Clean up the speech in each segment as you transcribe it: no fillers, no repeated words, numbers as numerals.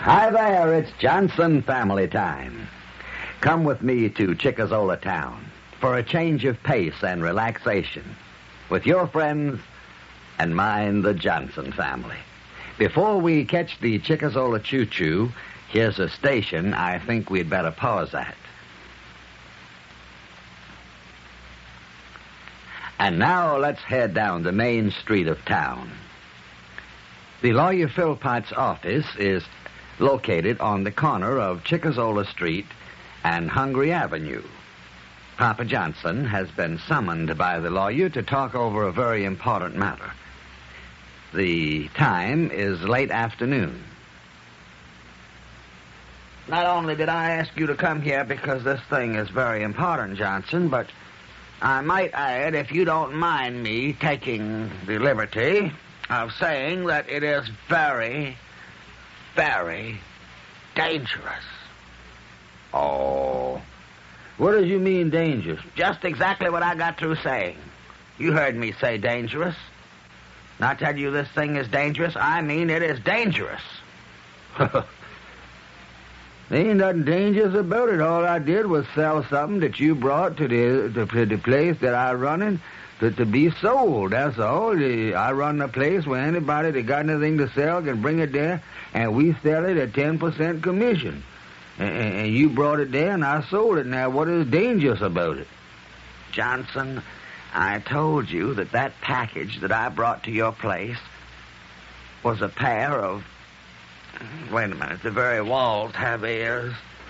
Hi there, it's Johnson family time. Come with me to Chickazola Town for a change of pace and relaxation with your friends and mine, the Johnson family. Before we catch the Chickazola choo-choo, here's a station I think we'd better pause at. And now let's head down the main street of town. The lawyer Philpott's office is located on the corner of Chickazola Street and Hungry Avenue. Papa Johnson has been summoned by the lawyer to talk over a very important matter. The time is late afternoon. Not only did I ask you to come here because this thing is very important, Johnson, but I might add, if you don't mind me taking the liberty of saying that it is very, very dangerous. Oh, what does you mean dangerous? Just exactly what I got through saying. You heard me say dangerous. And I tell you this thing is dangerous, I mean it is dangerous. There ain't nothing dangerous about it. All I did was sell something that you brought to the place that I running to be sold. That's all. I run a place where anybody that got anything to sell can bring it there, and we sell it at 10% commission. And you brought it there, and I sold it. Now, what is dangerous about it? Johnson, I told you that package that I brought to your place was a pair of... Wait a minute, the very walls have ears.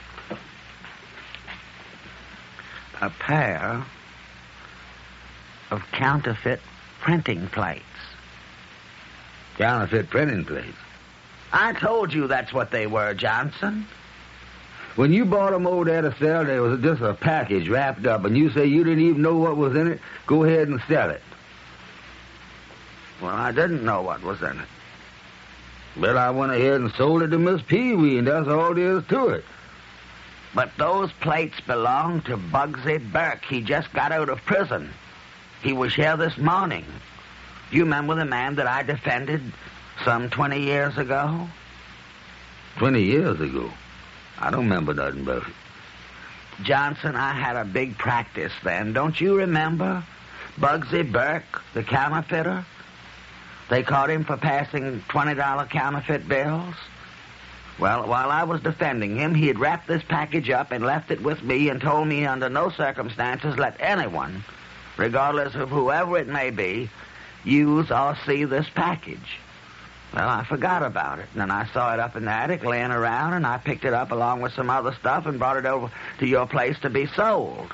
A pair of counterfeit printing plates. Counterfeit printing plates? I told you that's what they were, Johnson. When you bought them over there to sell, there was just a package wrapped up, and you say you didn't even know what was in it? Go ahead and sell it. Well, I didn't know what was in it. Well, I went ahead and sold it to Miss Pee-wee, and that's all there is to it. But those plates belong to Bugsy Burke. He just got out of prison. He was here this morning. You remember the man that I defended some 20 years ago? 20 years ago? I don't remember nothing about it. Johnson, I had a big practice then. Don't you remember? Bugsy Burke, the counterfeiter? They caught him for passing $20 counterfeit bills. Well, while I was defending him, he had wrapped this package up and left it with me and told me under no circumstances let anyone, regardless of whoever it may be, use or see this package. Well, I forgot about it, and then I saw it up in the attic laying around, and I picked it up along with some other stuff and brought it over to your place to be sold.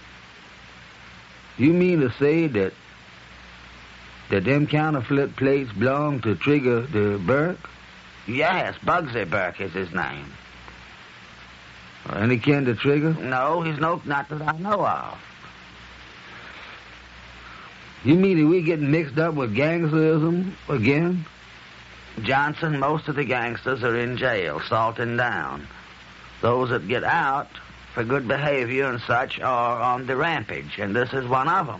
You mean to say that them counterfeit plates belong to Trigger the Burke? Yes, Bugsy Burke is his name. Any kin to Trigger? No, he's not that I know of. You mean that we getting mixed up with gangsterism again? Johnson, most of the gangsters are in jail, salting down. Those that get out for good behavior and such are on the rampage, and this is one of them.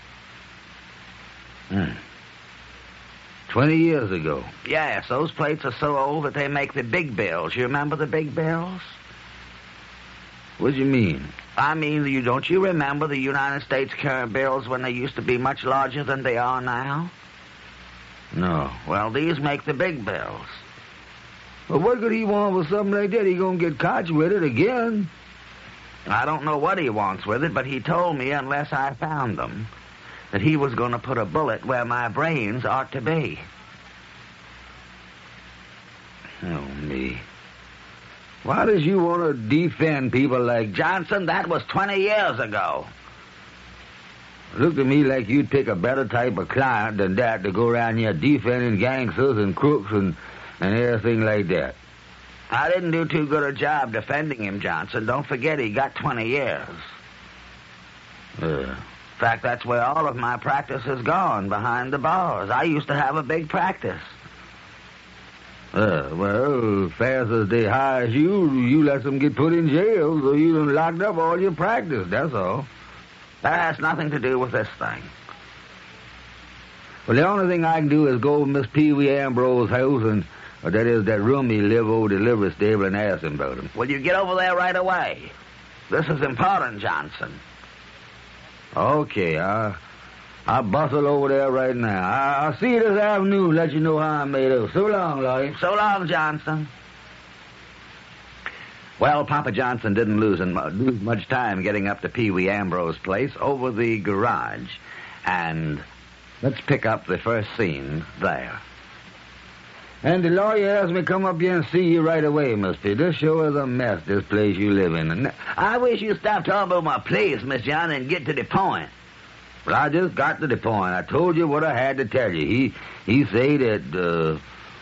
20 years ago. Yes, those plates are so old that they make the big bills. You remember the big bills? What do you mean? I mean, don't you remember the United States current bills when they used to be much larger than they are now? No. Well, these make the big bills. Well, what could he want with something like that? He gonna get caught with it again. I don't know what he wants with it, but he told me unless I found them, that he was going to put a bullet where my brains ought to be. Oh, me. Why does you want to defend people like... Johnson, that was 20 years ago. Looked to me like you'd pick a better type of client than that to go around here defending gangsters and crooks and everything like that. I didn't do too good a job defending him, Johnson. Don't forget he got 20 years. In fact, that's where all of my practice has gone, behind the bars. I used to have a big practice. Well, fast as they hire you let them get put in jail, so you done locked up all your practice, that's all. That has nothing to do with this thing. Well, the only thing I can do is go to Miss Pee-wee Ambrose's house Or that is that room he live over the livery stable and ask him about him. Will you get over there right away? This is important, Johnson. Okay, I'll bustle over there right now. I'll see you this afternoon, let you know how I made out. So long, Lloyd. So long, Johnson. Well, Papa Johnson didn't lose much time getting up to Pee Wee Ambrose' place over the garage. And let's pick up the first scene there. And the lawyer asked me to come up here and see you right away, Miss P. This sure is a mess, this place you live in. And I wish you'd stop talking about my place, Miss John, and get to the point. Well, I just got to the point. I told you what I had to tell you. He say that,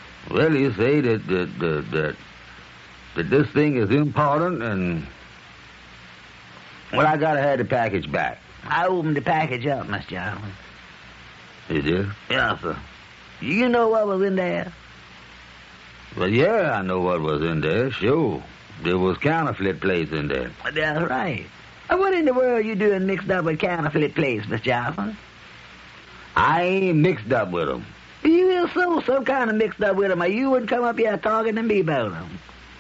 that this thing is important, and, well, I gotta have the package back. I opened the package up, Miss John. You did? Yes, sir. You know what was in there? Well, yeah, I know what was in there, sure. There was counterfeit plates in there. That's right. What in the world you doing mixed up with counterfeit plates, Miss Johnson? I ain't mixed up with them. You is some kind of mixed up with them, or you wouldn't come up here talking to me about them.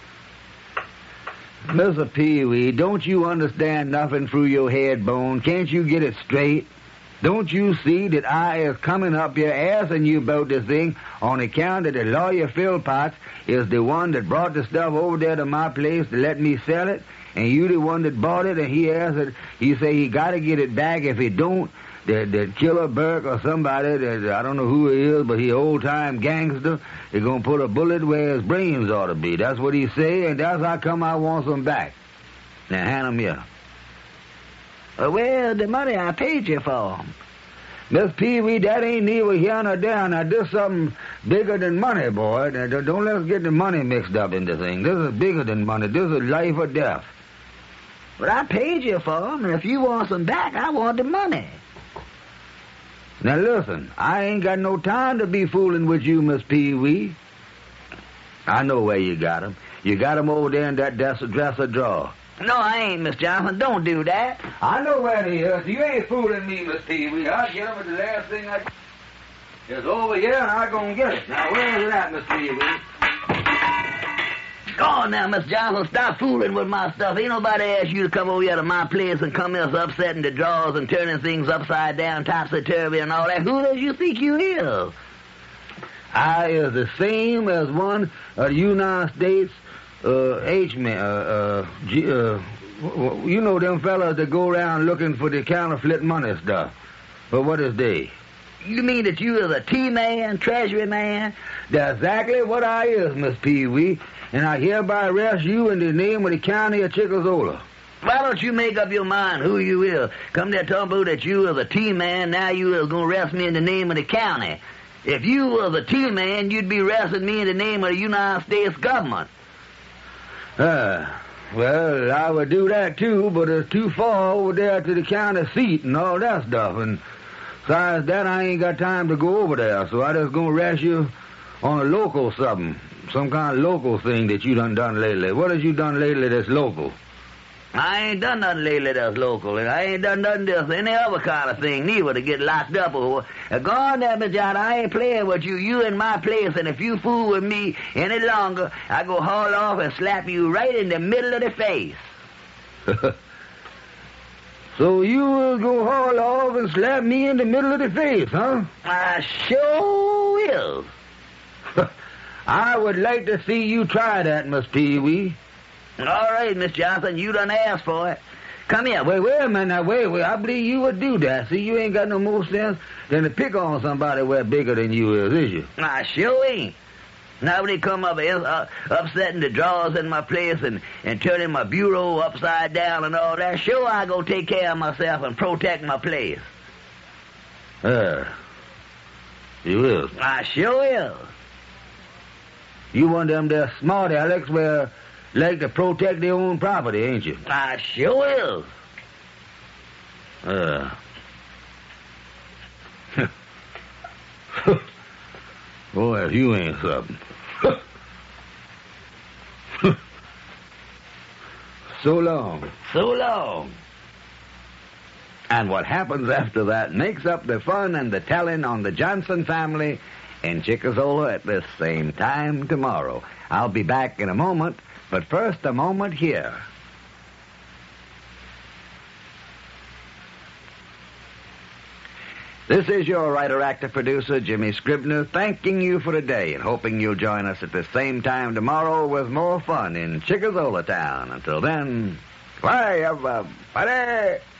Mr. Pee Wee, don't you understand nothing through your head bone? Can't you get it straight? Don't you see that I is coming up here asking you about this thing on account that the lawyer Philpotts is the one that brought the stuff over there to my place to let me sell it, and you the one that bought it, and he asked it, he say he got to get it back. If he don't, that Killer Burke or somebody, that I don't know who he is, but he old-time gangster, is going to put a bullet where his brains ought to be. That's what he say, and that's how come I want some back. Now, hand 'em here. Well, the money I paid you for. Miss Pee Wee, that ain't neither here nor there. Now, this is something bigger than money, boy. Now, don't let us get the money mixed up in the thing. This is bigger than money. This is life or death. But I paid you for them, and if you want some back, I want the money. Now, listen, I ain't got no time to be fooling with you, Miss Pee Wee. I know where you got 'em. You got 'em over there in that dresser drawer. No, I ain't, Miss Johnson. Don't do that. I know where he is. You ain't fooling me, Miss Pee Wee. I'll get him at the last thing it's over here, and I'm going to get it. Now, where is it at, Miss Pee Wee? Go on now, Miss Johnson. Stop fooling with my stuff. Ain't nobody asked you to come over here to my place and come here upsetting the drawers and turning things upside down, topsy-turvy and all that. Who does you think you is? I is the same as one of the United States you know them fellas that go around looking for the counterfeit money stuff. But what is they? You mean that you is a T-man, treasury man? That's exactly what I is, Miss Pee Wee. And I hereby arrest you in the name of the county of Chickasaw. Why don't you make up your mind who you is? Come there talking about that you is a T-man, now you is going to arrest me in the name of the county. If you was a T-man, you'd be arresting me in the name of the United States government. Well, I would do that too, but it's too far over there to the county seat and all that stuff. And besides that, I ain't got time to go over there, so I just gonna arrest you on a local something. Some kind of local thing that you done lately. What has you done lately that's local? I ain't done nothing lately that's local, and I ain't done nothing that's any other kind of thing, neither, to get locked up or... Go on there, Miss John, I ain't playing with you. You in my place, and if you fool with me any longer, I go haul off and slap you right in the middle of the face. So you will go haul off and slap me in the middle of the face, huh? I sure will. I would like to see you try that, Miss Pee Wee. All right, Miss Johnson, you done asked for it. Come here. Wait a minute now. Wait. I believe you would do that. See, you ain't got no more sense than to pick on somebody where bigger than you is you? I sure ain't. Now when they come up upsetting the drawers in my place and turning my bureau upside down and all that, sure I go take care of myself and protect my place. You will? I sure will. You one of them there smart Alex where... like to protect their own property, ain't you? I sure will. Boy, if you ain't something. So long. So long. And what happens after that makes up the fun and the telling on the Johnson Family in Chickazola at this same time tomorrow. I'll be back in a moment, but first a moment here. This is your writer-actor-producer, Jimmy Scribner, thanking you for today and hoping you'll join us at the same time tomorrow with more fun in Chickazola Town. Until then, bye, everybody.